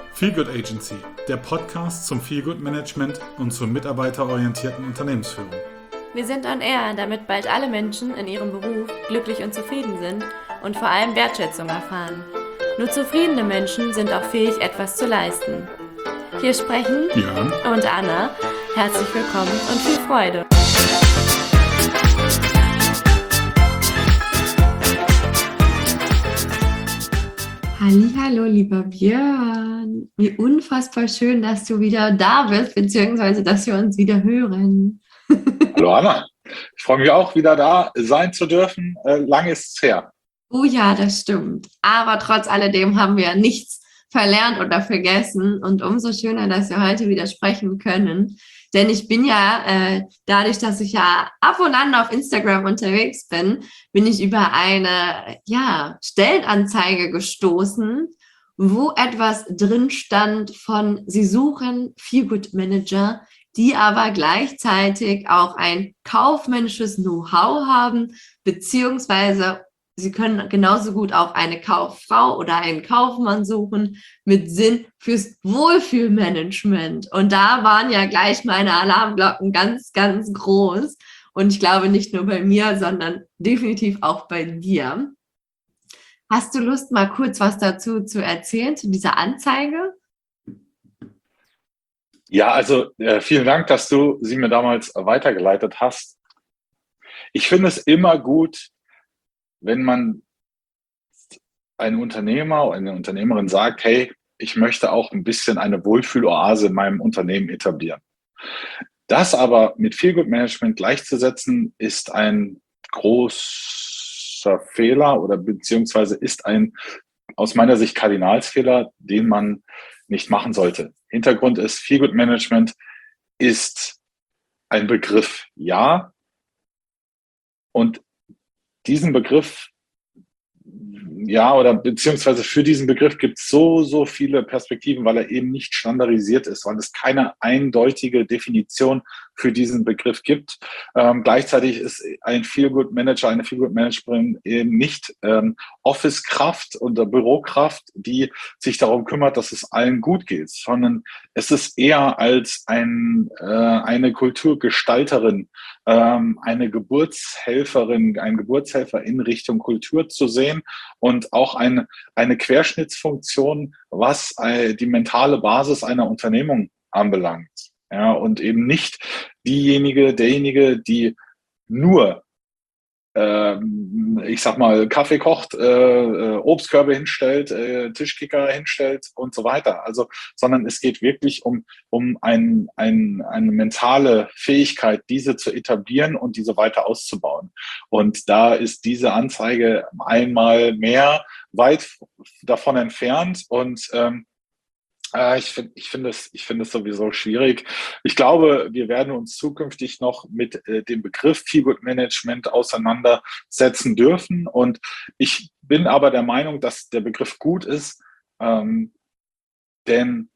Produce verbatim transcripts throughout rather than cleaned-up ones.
Feelgood Agency, der Podcast zum Feelgood Management und zur mitarbeiterorientierten Unternehmensführung. Wir sind on air, damit bald alle Menschen in ihrem Beruf glücklich und zufrieden sind und vor allem Wertschätzung erfahren. Nur zufriedene Menschen sind auch fähig, etwas zu leisten. Hier sprechen Jörn und Anna. Herzlich willkommen und viel Freude. Hallo, lieber Björn. Wie unfassbar schön, dass du wieder da bist, beziehungsweise dass wir uns wieder hören. Hallo Anna, ich freue mich auch, wieder da sein zu dürfen. Äh, lange ist es her. Oh ja, das stimmt. Aber trotz alledem haben wir nichts verlernt oder vergessen. Und umso schöner, dass wir heute wieder sprechen können. Denn ich bin ja, äh, dadurch, dass ich ja ab und an auf Instagram unterwegs bin, bin ich über eine ja, Stellenanzeige gestoßen, wo etwas drin stand von, sie suchen Feelgood Manager, die aber gleichzeitig auch ein kaufmännisches Know-how haben, beziehungsweise sie können genauso gut auch eine Kauffrau oder einen Kaufmann suchen mit Sinn fürs Wohlfühlmanagement. Und da waren ja gleich meine Alarmglocken ganz, ganz groß. Und ich glaube nicht nur bei mir, sondern definitiv auch bei dir. Hast du Lust, mal kurz was dazu zu erzählen, zu dieser Anzeige? Ja, also äh, vielen Dank, dass du sie mir damals weitergeleitet hast. Ich finde es immer gut, wenn man einem Unternehmer oder eine Unternehmerin sagt, hey, ich möchte auch ein bisschen eine Wohlfühloase in meinem Unternehmen etablieren. Das aber mit Feelgood Management gleichzusetzen, ist ein großer Fehler oder beziehungsweise ist ein aus meiner Sicht Kardinalsfehler, den man nicht machen sollte. Hintergrund ist, Feelgood Management ist ein Begriff, ja, und diesen Begriff, ja, oder beziehungsweise für diesen Begriff gibt es so, so viele Perspektiven, weil er eben nicht standardisiert ist, weil es keine eindeutige Definition für diesen Begriff gibt. Ähm, gleichzeitig ist ein Feelgood Manager, eine Feelgood Managerin eben nicht ähm, Office-Kraft oder Bürokraft, die sich darum kümmert, dass es allen gut geht, sondern es ist eher als ein, äh, eine Kulturgestalterin, ähm, eine Geburtshelferin, ein Geburtshelfer in Richtung Kultur zu sehen und auch eine, eine Querschnittsfunktion, was äh, die mentale Basis einer Unternehmung anbelangt. Ja, und eben nicht diejenige, derjenige, die nur, ähm, ich sag mal, Kaffee kocht, äh, Obstkörbe hinstellt, äh, Tischkicker hinstellt und so weiter. Also, sondern es geht wirklich um, um ein, ein, eine mentale Fähigkeit, diese zu etablieren und diese weiter auszubauen. Und da ist diese Anzeige einmal mehr weit davon entfernt und ähm, Ich finde ich finde es, ich finde es sowieso schwierig. Ich glaube, wir werden uns zukünftig noch mit äh, dem Begriff Feelgood Management auseinandersetzen dürfen. Und ich bin aber der Meinung, dass der Begriff gut ist, ähm, denn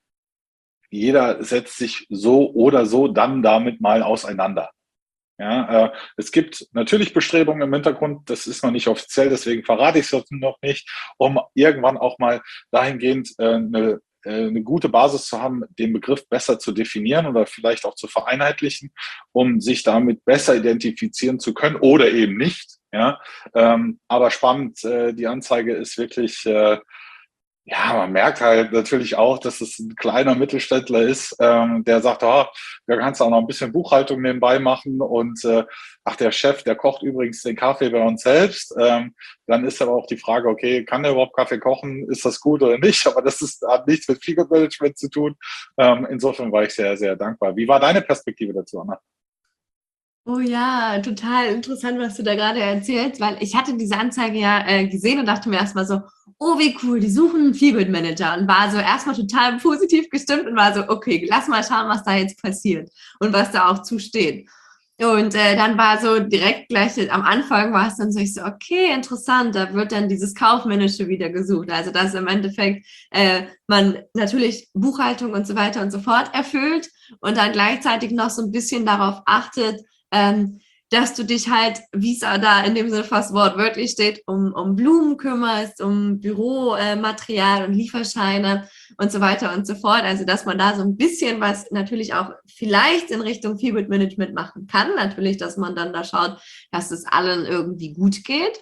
jeder setzt sich so oder so dann damit mal auseinander. Ja, äh, es gibt natürlich Bestrebungen im Hintergrund, das ist noch nicht offiziell, deswegen verrate ich es noch nicht, um irgendwann auch mal dahingehend äh, eine eine gute Basis zu haben, den Begriff besser zu definieren oder vielleicht auch zu vereinheitlichen, um sich damit besser identifizieren zu können oder eben nicht. Ja, ähm, aber spannend, äh, die Anzeige ist wirklich, äh, ja, man merkt halt natürlich auch, dass es ein kleiner Mittelständler ist, ähm, der sagt, oh, da kannst du auch noch ein bisschen Buchhaltung nebenbei machen und äh, ach, der Chef, der kocht übrigens den Kaffee bei uns selbst. Ähm, dann ist aber auch die Frage, okay, kann der überhaupt Kaffee kochen? Ist das gut oder nicht? Aber das ist, hat nichts mit Feelgood Management zu tun. Ähm, insofern war ich sehr, sehr dankbar. Wie war deine Perspektive dazu, Anna? Oh ja, total interessant, was du da gerade erzählst, weil ich hatte diese Anzeige ja äh, gesehen und dachte mir erstmal so, oh wie cool, die suchen einen Feelgood Manager und war so erstmal total positiv gestimmt und war so, okay, lass mal schauen, was da jetzt passiert und was da auch zusteht. Und äh, dann war so direkt gleich am Anfang war es dann so, ich so, okay, interessant, da wird dann dieses Kaufmännische wieder gesucht. Also dass im Endeffekt äh, man natürlich Buchhaltung und so weiter und so fort erfüllt und dann gleichzeitig noch so ein bisschen darauf achtet, ähm, dass du dich halt, wie es da in dem Sinne fast wortwörtlich steht, um, um Blumen kümmerst, um Büromaterial und Lieferscheine und so weiter und so fort. Also, dass man da so ein bisschen was natürlich auch vielleicht in Richtung Feelgood Management machen kann. Natürlich, dass man dann da schaut, dass es allen irgendwie gut geht.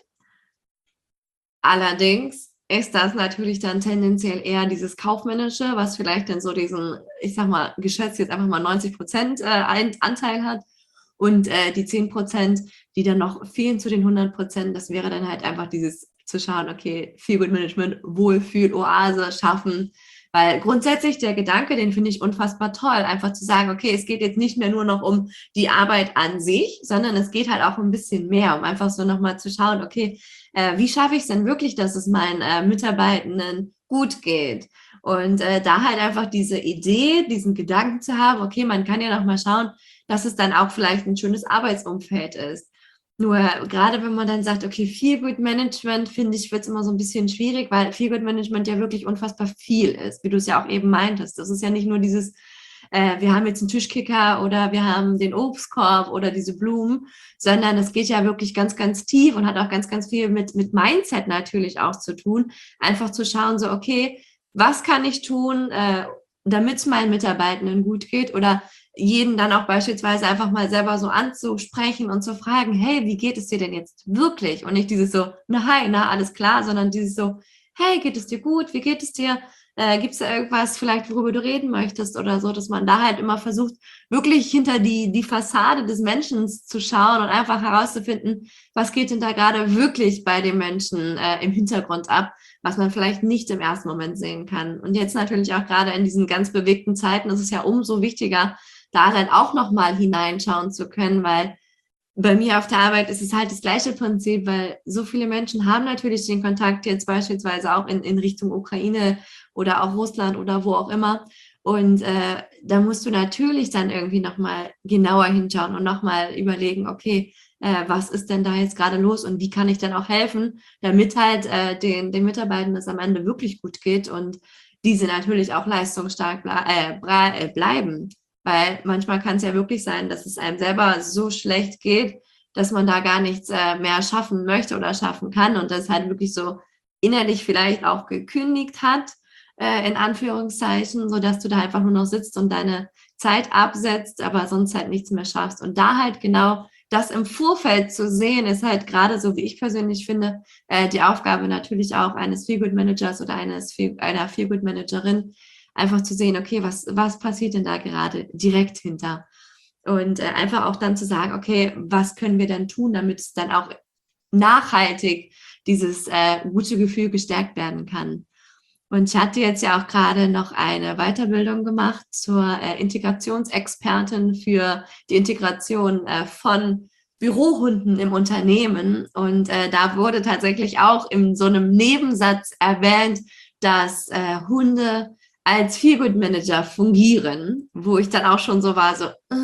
Allerdings ist das natürlich dann tendenziell eher dieses Kaufmännische, was vielleicht dann so diesen, ich sag mal, geschätzt jetzt einfach mal neunzig Prozent äh, Anteil hat. Und äh, die zehn Prozent, die dann noch fehlen zu den hundert Prozent, das wäre dann halt einfach dieses zu schauen, okay, Feelgood Management, Wohlfühl, Oase schaffen. Weil grundsätzlich der Gedanke, den finde ich unfassbar toll, einfach zu sagen, okay, es geht jetzt nicht mehr nur noch um die Arbeit an sich, sondern es geht halt auch ein bisschen mehr, um einfach so nochmal zu schauen, okay, äh, wie schaffe ich es denn wirklich, dass es meinen äh, Mitarbeitenden gut geht? Und äh, da halt einfach diese Idee, diesen Gedanken zu haben, okay, man kann ja nochmal schauen, dass es dann auch vielleicht ein schönes Arbeitsumfeld ist. Nur gerade wenn man dann sagt, okay, Feelgood Management, finde ich, wird es immer so ein bisschen schwierig, weil Feelgood Management ja wirklich unfassbar viel ist, wie du es ja auch eben meintest. Das ist ja nicht nur dieses, äh, wir haben jetzt einen Tischkicker oder wir haben den Obstkorb oder diese Blumen, sondern es geht ja wirklich ganz, ganz tief und hat auch ganz, ganz viel mit, mit Mindset natürlich auch zu tun. Einfach zu schauen, so, okay, was kann ich tun, äh, damit es meinen Mitarbeitenden gut geht, oder jeden dann auch beispielsweise einfach mal selber so anzusprechen und zu fragen, hey, wie geht es dir denn jetzt wirklich? Und nicht dieses so, na hi, na alles klar, sondern dieses so, hey, geht es dir gut? Wie geht es dir? Äh, gibt es da irgendwas vielleicht, worüber du reden möchtest oder so, dass man da halt immer versucht, wirklich hinter die, die Fassade des Menschen zu schauen und einfach herauszufinden, was geht denn da gerade wirklich bei dem Menschen äh, im Hintergrund ab, was man vielleicht nicht im ersten Moment sehen kann. Und jetzt natürlich auch gerade in diesen ganz bewegten Zeiten ist es ja umso wichtiger, da dann auch nochmal hineinschauen zu können, weil bei mir auf der Arbeit ist es halt das gleiche Prinzip, weil so viele Menschen haben natürlich den Kontakt jetzt beispielsweise auch in, in Richtung Ukraine oder auch Russland oder wo auch immer. Und äh, da musst du natürlich dann irgendwie nochmal genauer hinschauen und nochmal überlegen, okay, äh, was ist denn da jetzt gerade los und wie kann ich denn auch helfen, damit halt äh, den, den Mitarbeitern es am Ende wirklich gut geht und diese natürlich auch leistungsstark ble äh, äh, bleiben. Weil manchmal kann es ja wirklich sein, dass es einem selber so schlecht geht, dass man da gar nichts äh, mehr schaffen möchte oder schaffen kann und das halt wirklich so innerlich vielleicht auch gekündigt hat, äh, in Anführungszeichen, sodass du da einfach nur noch sitzt und deine Zeit absetzt, aber sonst halt nichts mehr schaffst. Und da halt genau das im Vorfeld zu sehen, ist halt gerade so, wie ich persönlich finde, äh, die Aufgabe natürlich auch eines Feelgood Managers oder eines Feel, einer Feelgood Managerin, einfach zu sehen, okay, was, was passiert denn da gerade direkt hinter? Und äh, einfach auch dann zu sagen, okay, was können wir denn tun, damit es dann auch nachhaltig dieses äh, gute Gefühl gestärkt werden kann. Und ich hatte jetzt ja auch gerade noch eine Weiterbildung gemacht zur äh, Integrationsexpertin für die Integration äh, von Bürohunden im Unternehmen. Und äh, da wurde tatsächlich auch in so einem Nebensatz erwähnt, dass äh, Hunde als Feelgood Manager fungieren, wo ich dann auch schon so war, so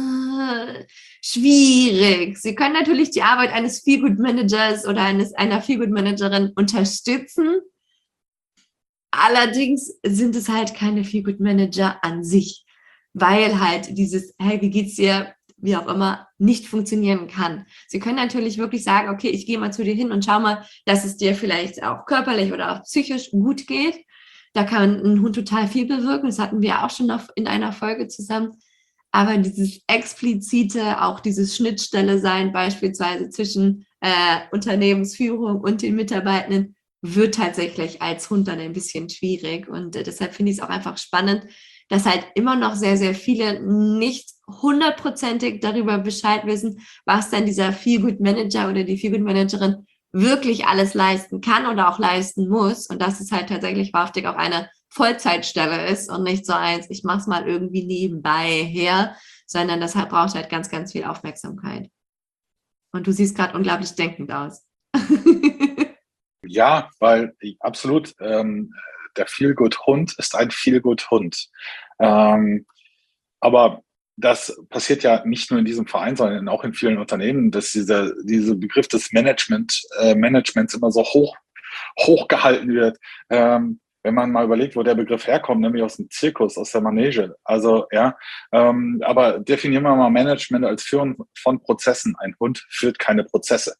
äh, schwierig. Sie können natürlich die Arbeit eines Feelgood Managers oder eines einer Feelgood Managerin unterstützen. Allerdings sind es halt keine Feelgood Manager an sich, weil halt dieses, hey, wie geht's dir, wie auch immer, nicht funktionieren kann. Sie können natürlich wirklich sagen, okay, ich gehe mal zu dir hin und schau mal, dass es dir vielleicht auch körperlich oder auch psychisch gut geht. Da kann ein Hund total viel bewirken. Das hatten wir auch schon noch in einer Folge zusammen. Aber dieses explizite, auch dieses Schnittstelle sein, beispielsweise zwischen äh, Unternehmensführung und den Mitarbeitenden, wird tatsächlich als Hund dann ein bisschen schwierig. Und äh, deshalb finde ich es auch einfach spannend, dass halt immer noch sehr, sehr viele nicht hundertprozentig darüber Bescheid wissen, was dann dieser Feelgood Manager oder die Feelgood Managerin wirklich alles leisten kann oder auch leisten muss. Und dass es halt tatsächlich wahrhaftig auch eine Vollzeitstelle ist und nicht so eins, ich mache es mal irgendwie nebenbei her, sondern deshalb braucht halt ganz, ganz viel Aufmerksamkeit. Und du siehst gerade unglaublich denkend aus. Ja, weil absolut, ähm, der Feelgood-Hund ist ein Feelgood-Hund. Ähm, aber das passiert ja nicht nur in diesem Verein, sondern auch in vielen Unternehmen, dass dieser, dieser Begriff des Management, äh, Managements immer so hoch, hoch gehalten wird. Ähm, wenn man mal überlegt, wo der Begriff herkommt, nämlich aus dem Zirkus, aus der Manege. Also, ja, ähm, aber definieren wir mal Management als Führen von Prozessen. Ein Hund führt keine Prozesse.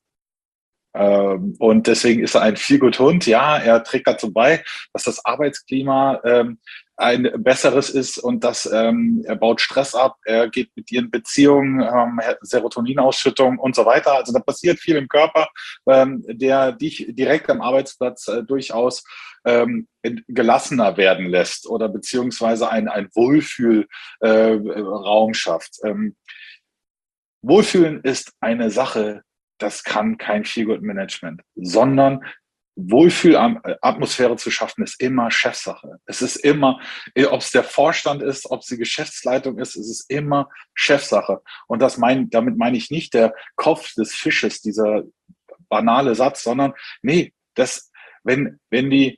Ähm, und deswegen ist er ein Feel-Good-Hund. Ja, er trägt dazu bei, dass das Arbeitsklima ähm, ein besseres ist und dass ähm, er baut Stress ab, er geht mit dir in Beziehungen, ähm, Serotoninausschüttung und so weiter. Also da passiert viel im Körper, ähm, der dich direkt am Arbeitsplatz äh, durchaus ähm, gelassener werden lässt oder beziehungsweise ein, ein Wohlfühlraum äh, schafft. Ähm, Wohlfühlen ist eine Sache, das kann kein Feel-Good-Management, sondern Wohlfühlatmosphäre zu schaffen, ist immer Chefsache. Es ist immer, ob es der Vorstand ist, ob es die Geschäftsleitung ist, es ist immer Chefsache. Und das mein, damit meine ich nicht der Kopf des Fisches, dieser banale Satz, sondern nee, das, wenn, wenn die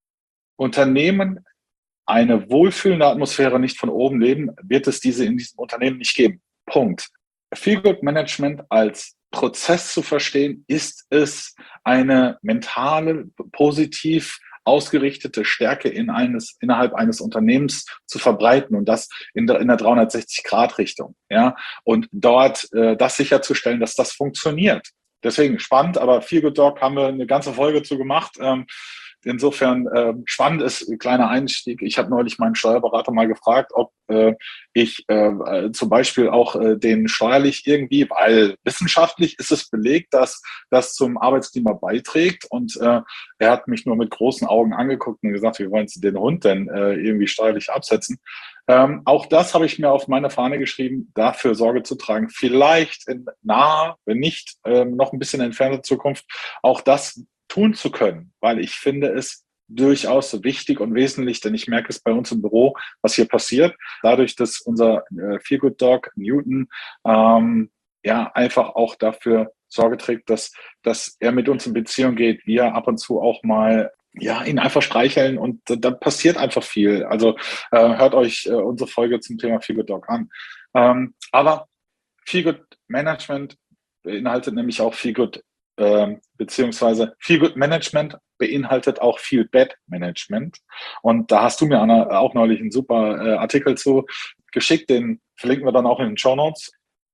Unternehmen eine wohlfühlende Atmosphäre nicht von oben leben, wird es diese in diesem Unternehmen nicht geben. Punkt. Feel-Good-Management als Prozess zu verstehen, ist es eine mentale, positiv ausgerichtete Stärke in eines, innerhalb eines Unternehmens zu verbreiten und das in der, in der dreihundertsechzig-Grad-Richtung. Ja? Und dort äh, das sicherzustellen, dass das funktioniert. Deswegen spannend, aber Feel Good Dog haben wir eine ganze Folge zu gemacht. Ähm, Insofern äh, spannend ist, ein kleiner Einstieg. Ich habe neulich meinen Steuerberater mal gefragt, ob äh, ich äh, zum Beispiel auch äh, den steuerlich irgendwie, weil wissenschaftlich ist es belegt, dass das zum Arbeitsklima beiträgt. Und äh, er hat mich nur mit großen Augen angeguckt und gesagt, wie wollen Sie den Hund denn äh, irgendwie steuerlich absetzen? Ähm, auch das habe ich mir auf meine Fahne geschrieben, dafür Sorge zu tragen. Vielleicht in naher, wenn nicht äh, noch ein bisschen entfernter Zukunft, auch das tun zu können, weil ich finde es durchaus wichtig und wesentlich, denn ich merke es bei uns im Büro, was hier passiert, dadurch, dass unser äh, Feel Good Dog Newton ähm, ja einfach auch dafür Sorge trägt, dass, dass er mit uns in Beziehung geht, wir ab und zu auch mal ja, ihn einfach streicheln und da, da passiert einfach viel. Also äh, hört euch äh, unsere Folge zum Thema Feel Good Dog an. Ähm, aber Feel Good Management beinhaltet nämlich auch Feel Good Ähm, beziehungsweise Feel Good Management beinhaltet auch Feel Bad Management. Und da hast du mir, Anna, auch neulich einen super äh, Artikel zu geschickt, den verlinken wir dann auch in den Show Notes.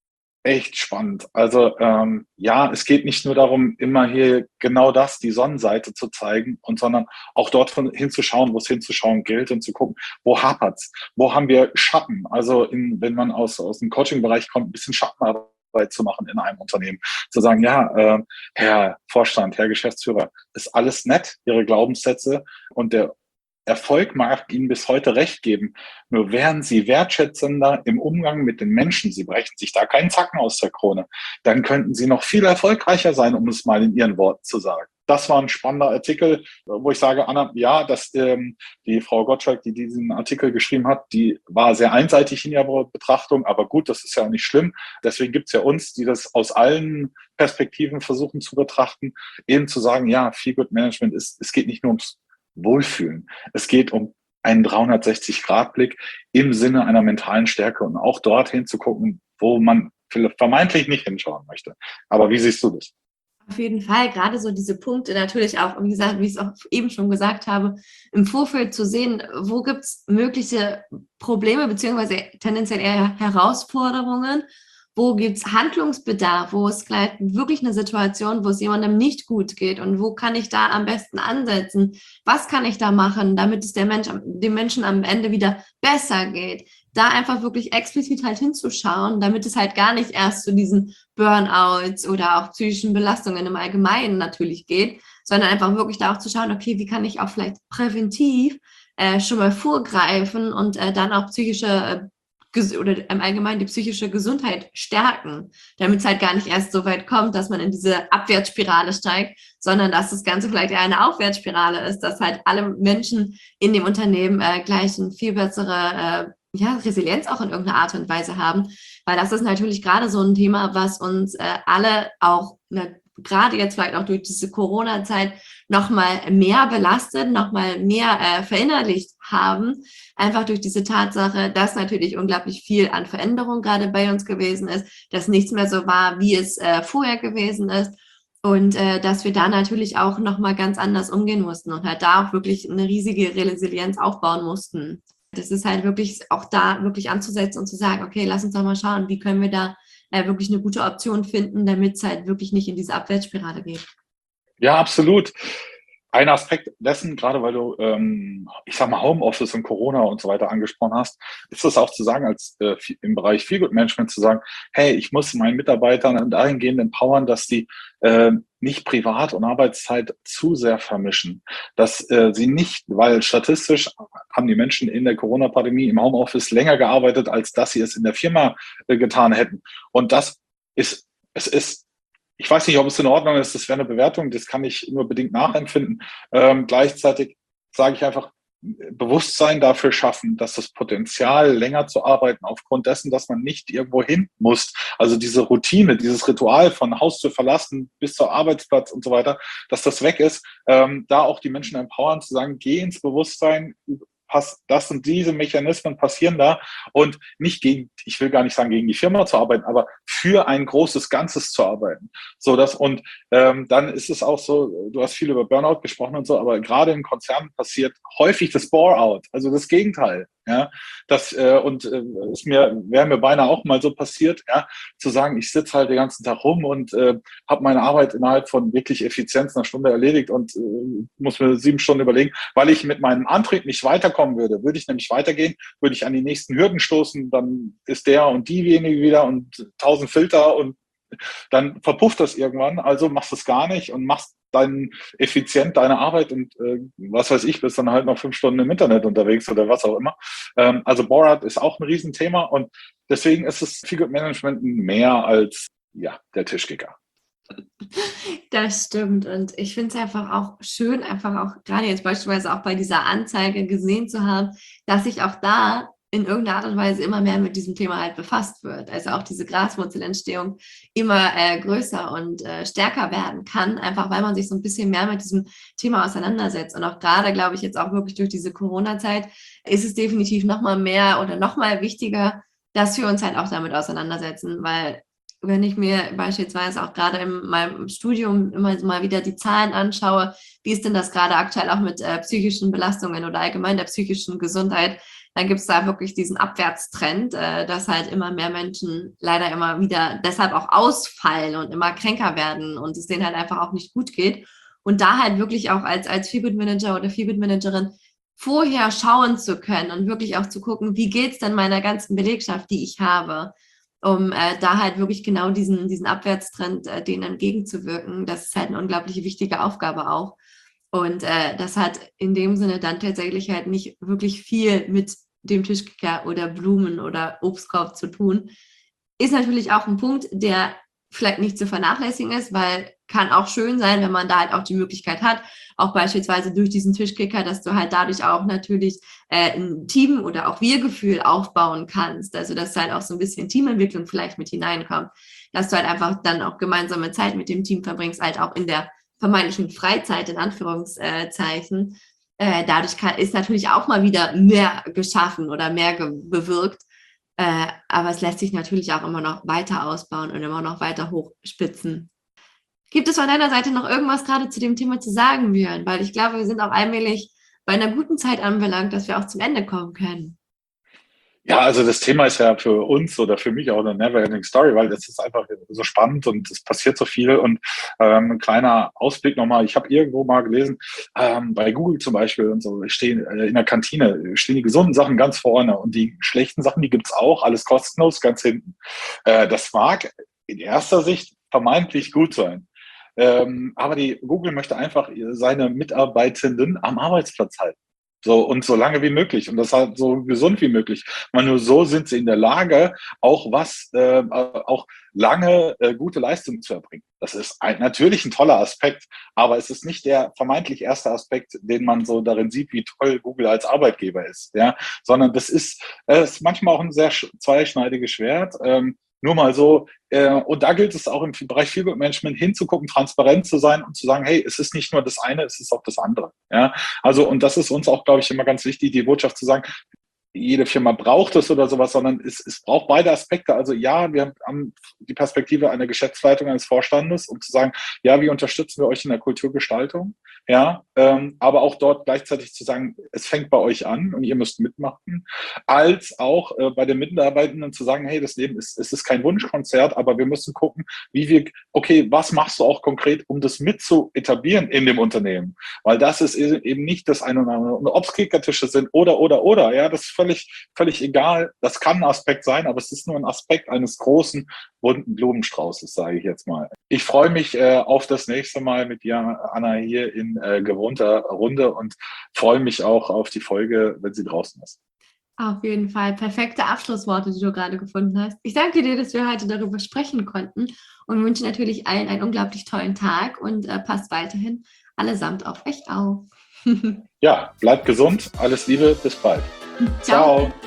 Echt spannend. Also ähm, ja, es geht nicht nur darum, immer hier genau das, die Sonnenseite zu zeigen, und sondern auch dort hinzuschauen, wo es hinzuschauen gilt und zu gucken, wo hapert's, wo haben wir Schatten. Also in, wenn man aus, aus dem Coaching-Bereich kommt, ein bisschen Schattenarbeit zu machen in einem Unternehmen. Zu sagen, ja, äh, Herr Vorstand, Herr Geschäftsführer, ist alles nett, Ihre Glaubenssätze, und der Erfolg mag Ihnen bis heute recht geben. Nur wären Sie wertschätzender im Umgang mit den Menschen, Sie brechen sich da keinen Zacken aus der Krone, dann könnten Sie noch viel erfolgreicher sein, um es mal in Ihren Worten zu sagen. Das war ein spannender Artikel, wo ich sage, Anna, ja, dass ähm, die Frau Gottschalk, die diesen Artikel geschrieben hat, die war sehr einseitig in ihrer Betrachtung, aber gut, das ist ja auch nicht schlimm. Deswegen gibt's ja uns, die das aus allen Perspektiven versuchen zu betrachten, eben zu sagen, ja, Feel Good Management ist, es geht nicht nur ums Wohlfühlen, es geht um einen dreihundertsechzig-Grad-Blick im Sinne einer mentalen Stärke und auch dorthin zu gucken, wo man vermeintlich nicht hinschauen möchte. Aber wie siehst du das? Auf jeden Fall, gerade so diese Punkte natürlich auch, wie gesagt, wie ich es auch eben schon gesagt habe, im Vorfeld zu sehen, wo gibt es mögliche Probleme beziehungsweise tendenziell eher Herausforderungen, wo gibt es Handlungsbedarf, wo ist gleich wirklich eine Situation, wo es jemandem nicht gut geht und wo kann ich da am besten ansetzen, was kann ich da machen, damit es der Mensch, dem Menschen am Ende wieder besser geht. Da einfach wirklich explizit halt hinzuschauen, damit es halt gar nicht erst zu diesen Burnouts oder auch psychischen Belastungen im Allgemeinen natürlich geht, sondern einfach wirklich da auch zu schauen, okay, wie kann ich auch vielleicht präventiv äh, schon mal vorgreifen und äh, dann auch psychische äh, oder im Allgemeinen die psychische Gesundheit stärken, damit es halt gar nicht erst so weit kommt, dass man in diese Abwärtsspirale steigt, sondern dass das Ganze vielleicht eher eine Aufwärtsspirale ist, dass halt alle Menschen in dem Unternehmen äh, gleich eine viel bessere äh, ja, Resilienz auch in irgendeiner Art und Weise haben, weil das ist natürlich gerade so ein Thema, was uns äh, alle auch, ne, gerade jetzt vielleicht auch durch diese Corona-Zeit nochmal mehr belastet, nochmal mehr äh, verinnerlicht haben, einfach durch diese Tatsache, dass natürlich unglaublich viel an Veränderung gerade bei uns gewesen ist, dass nichts mehr so war, wie es äh, vorher gewesen ist. Und äh, dass wir da natürlich auch nochmal ganz anders umgehen mussten und halt da auch wirklich eine riesige Resilienz aufbauen mussten. Das ist halt wirklich auch da wirklich anzusetzen und zu sagen, okay, lass uns doch mal schauen, wie können wir da äh, wirklich eine gute Option finden, damit es halt wirklich nicht in diese Abwärtsspirale geht. Ja, absolut. Ein Aspekt dessen, gerade weil du, ähm, ich sag mal, Homeoffice und Corona und so weiter angesprochen hast, ist es auch zu sagen, als äh, im Bereich Feel Good Management zu sagen, hey, ich muss meinen Mitarbeitern dahingehend empowern, dass die äh, nicht Privat- und Arbeitszeit zu sehr vermischen. Dass äh, sie nicht, weil statistisch haben die Menschen in der Corona-Pandemie im Homeoffice länger gearbeitet, als dass sie es in der Firma äh, getan hätten. Und das ist, es ist ich weiß nicht, ob es in Ordnung ist, das wäre eine Bewertung, das kann ich nur bedingt nachempfinden. Ähm, gleichzeitig sage ich einfach, Bewusstsein dafür schaffen, dass das Potenzial, länger zu arbeiten, aufgrund dessen, dass man nicht irgendwo hin muss, also diese Routine, dieses Ritual von Haus zu verlassen bis zur Arbeitsplatz und so weiter, dass das weg ist, ähm, da auch die Menschen empowern, zu sagen, geh ins Bewusstsein, pass, das und diese Mechanismen passieren da und nicht gegen, ich will gar nicht sagen, gegen die Firma zu arbeiten, aber für ein großes Ganzes zu arbeiten. So das und ähm, dann ist es auch so, du hast viel über Burnout gesprochen und so, aber gerade in Konzernen passiert häufig das Bore-out, also das Gegenteil. Ja, das äh, und äh, ist mir wäre mir beinahe auch mal so passiert, ja, zu sagen, ich sitze halt den ganzen Tag rum und äh, habe meine Arbeit innerhalb von wirklich Effizienz einer Stunde erledigt und äh, muss mir sieben Stunden überlegen, weil ich mit meinem Antrieb nicht weiterkommen würde. Würde ich nämlich weitergehen, würde ich an die nächsten Hürden stoßen, dann ist der und diejenige wieder und tausend Filter und dann verpufft das irgendwann. Also machst du es gar nicht und machst dann effizient deine Arbeit und äh, was weiß ich, bist dann halt noch fünf Stunden im Internet unterwegs oder was auch immer. Ähm, also Borat ist auch ein Riesenthema und deswegen ist es Feel Good Management mehr als ja der Tischkicker. Das stimmt und ich finde es einfach auch schön, einfach auch gerade jetzt beispielsweise auch bei dieser Anzeige gesehen zu haben, dass sich auch da in irgendeiner Art und Weise immer mehr mit diesem Thema halt befasst wird. Also auch diese Graswurzelentstehung immer äh, größer und äh, stärker werden kann, einfach weil man sich so ein bisschen mehr mit diesem Thema auseinandersetzt. Und auch gerade, glaube ich, jetzt auch wirklich durch diese Corona-Zeit ist es definitiv nochmal mehr oder nochmal wichtiger, dass wir uns halt auch damit auseinandersetzen, weil wenn ich mir beispielsweise auch gerade in meinem Studium immer mal wieder die Zahlen anschaue, wie ist denn das gerade aktuell auch mit äh, psychischen Belastungen oder allgemein der psychischen Gesundheit, dann gibt es da wirklich diesen Abwärtstrend, äh, dass halt immer mehr Menschen leider immer wieder deshalb auch ausfallen und immer kränker werden und es denen halt einfach auch nicht gut geht. Und da halt wirklich auch als, als Feel-Good-Manager oder Feel-Good-Managerin vorher schauen zu können und wirklich auch zu gucken, wie geht's denn meiner ganzen Belegschaft, die ich habe, um äh, da halt wirklich genau diesen, diesen Abwärtstrend äh, denen entgegenzuwirken. Das ist halt eine unglaublich wichtige Aufgabe auch. Und äh, das hat in dem Sinne dann tatsächlich halt nicht wirklich viel mit dem Tischkicker oder Blumen oder Obstkorb zu tun. Ist natürlich auch ein Punkt, der vielleicht nicht zu vernachlässigen ist, weil kann auch schön sein, wenn man da halt auch die Möglichkeit hat, auch beispielsweise durch diesen Tischkicker, dass du halt dadurch auch natürlich äh, ein Team- oder auch Wir-Gefühl aufbauen kannst. Also dass halt auch so ein bisschen Teamentwicklung vielleicht mit hineinkommt, dass du halt einfach dann auch gemeinsame Zeit mit dem Team verbringst, halt auch in der vermeintlichen Freizeit, in Anführungszeichen. Äh, dadurch kann, ist natürlich auch mal wieder mehr geschaffen oder mehr ge- bewirkt. Äh, aber es lässt sich natürlich auch immer noch weiter ausbauen und immer noch weiter hochspitzen. Gibt es von deiner Seite noch irgendwas gerade zu dem Thema zu sagen, Björn? Weil ich glaube, wir sind auch allmählich bei einer guten Zeit anbelangt, dass wir auch zum Ende kommen können. Ja, also das Thema ist ja für uns oder für mich auch eine never-ending Story, weil das ist einfach so spannend und es passiert so viel. Und ähm, ein kleiner Ausblick nochmal, ich habe irgendwo mal gelesen, ähm, bei Google zum Beispiel und so, stehen äh, in der Kantine, stehen die gesunden Sachen ganz vorne und die schlechten Sachen, die gibt's auch, alles kostenlos, ganz hinten. Äh, das mag in erster Sicht vermeintlich gut sein. Ähm, aber die Google möchte einfach seine Mitarbeitenden am Arbeitsplatz halten. So, und so lange wie möglich. Und das halt so gesund wie möglich. Weil nur so sind sie in der Lage, auch was, äh, auch lange äh, gute Leistungen zu erbringen. Das ist ein, natürlich ein toller Aspekt, aber es ist nicht der vermeintlich erste Aspekt, den man so darin sieht, wie toll Google als Arbeitgeber ist, ja, sondern das ist, äh, ist manchmal auch ein sehr zweischneidiges Schwert. Ähm, Nur mal so, äh, und da gilt es auch im Bereich Feel Good Management hinzugucken, transparent zu sein und zu sagen, hey, es ist nicht nur das eine, es ist auch das andere. Ja, also, und das ist uns auch, glaube ich, immer ganz wichtig, die Botschaft zu sagen, jede Firma braucht es oder sowas, sondern es, es braucht beide Aspekte. Also ja, wir haben die Perspektive einer Geschäftsleitung, eines Vorstandes, um zu sagen, ja, wie unterstützen wir euch in der Kulturgestaltung? Ja, ähm, aber auch dort gleichzeitig zu sagen, es fängt bei euch an und ihr müsst mitmachen, als auch äh, bei den Mitarbeitenden zu sagen, hey, das Leben ist, es ist kein Wunschkonzert, aber wir müssen gucken, wie wir, okay, was machst du auch konkret, um das mit zu etablieren in dem Unternehmen? Weil das ist eben nicht das eine oder andere. Und ob es Kickertische sind oder, oder, oder, ja, das ist völlig, völlig egal. Das kann ein Aspekt sein, aber es ist nur ein Aspekt eines großen, bunten Blumenstraußes, sage ich jetzt mal. Ich freue mich äh, auf das nächste Mal mit dir, Anna, hier in äh, gewohnter Runde und freue mich auch auf die Folge, wenn sie draußen ist. Auf jeden Fall perfekte Abschlussworte, die du gerade gefunden hast. Ich danke dir, dass wir heute darüber sprechen konnten und wünsche natürlich allen einen unglaublich tollen Tag und äh, passt weiterhin allesamt auf euch auf. Ja, bleibt gesund, alles Liebe, bis bald. Ciao. Ciao.